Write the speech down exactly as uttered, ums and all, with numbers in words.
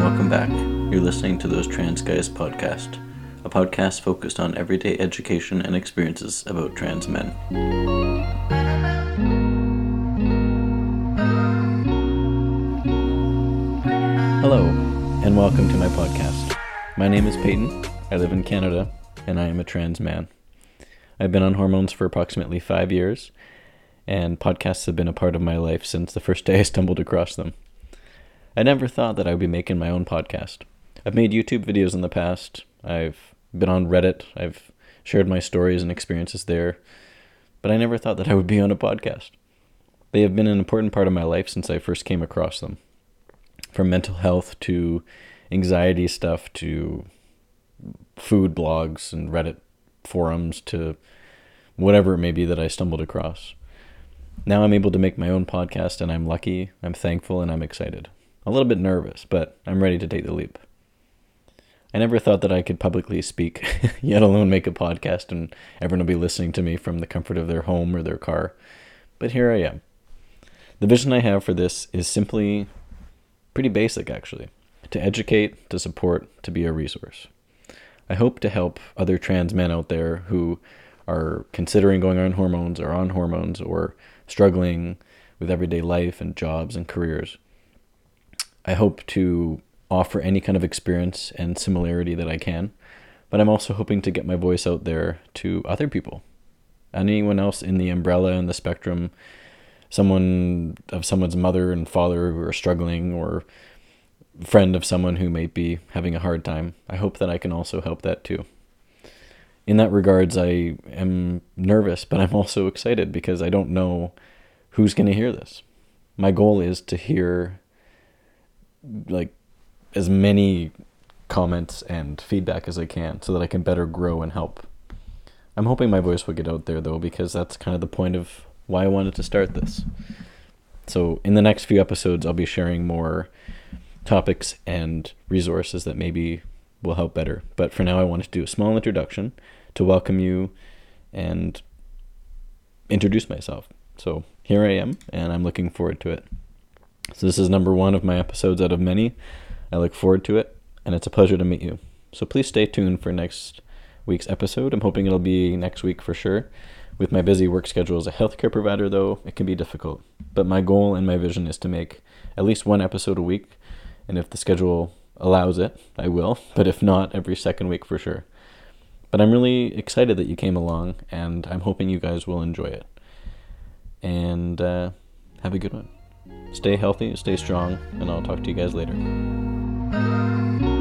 welcome back. You're listening to Those Trans Guys podcast, a podcast focused on everyday education and experiences about trans men. Hello, and welcome to my podcast. My name is Peyton, I live in Canada, and I am a trans man. I've been on hormones for approximately five years, and podcasts have been a part of my life since the first day I stumbled across them. I never thought that I would be making my own podcast. I've made YouTube videos in the past, I've been on Reddit, I've shared my stories and experiences there, but I never thought that I would be on a podcast. They have been an important part of my life since I first came across them. From mental health to anxiety stuff to food blogs and Reddit forums to whatever it may be that I stumbled across. Now I'm able to make my own podcast, and I'm lucky, I'm thankful, and I'm excited. A little bit nervous, but I'm ready to take the leap. I never thought that I could publicly speak, yet alone make a podcast and everyone will be listening to me from the comfort of their home or their car. But here I am. The vision I have for this is simply pretty basic, actually. To educate, to support, to be a resource. I hope to help other trans men out there who are considering going on hormones or on hormones or struggling with everyday life and jobs and careers. I hope to offer any kind of experience and similarity that I can, but I'm also hoping to get my voice out there to other people. Anyone else in the umbrella and the spectrum, someone of someone's mother and father who are struggling, or friend of someone who may be having a hard time. I hope that I can also help that too. In that regards, I am nervous, but I'm also excited because I don't know who's going to hear this. My goal is to hear like as many comments and feedback as I can so that I can better grow and help. I'm hoping my voice will get out there though, because that's kind of the point of why I wanted to start this. So in the next few episodes, I'll be sharing more topics and resources that maybe will help better. But for now, I wanted to do a small introduction to welcome you and introduce myself. So here I am, and I'm looking forward to it. So this is number one of my episodes out of many. I look forward to it, and it's a pleasure to meet you. So please stay tuned for next week's episode. I'm hoping it'll be next week for sure. With my busy work schedule as a healthcare provider, though, it can be difficult. But my goal and my vision is to make at least one episode a week, and if the schedule allows it, I will. But if not, every second week for sure. But I'm really excited that you came along, and I'm hoping you guys will enjoy it. And uh, have a good one. Stay healthy, stay strong, and I'll talk to you guys later.